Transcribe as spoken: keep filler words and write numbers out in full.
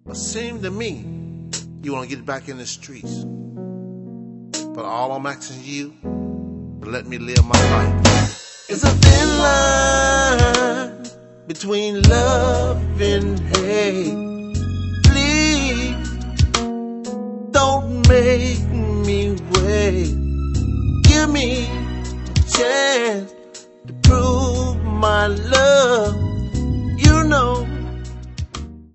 But seems to me you want to get back in the streets. But all I'm asking you to let me live my life. It's a thin line between love and hate. Please don't make me wait. Give me a chance to prove my love.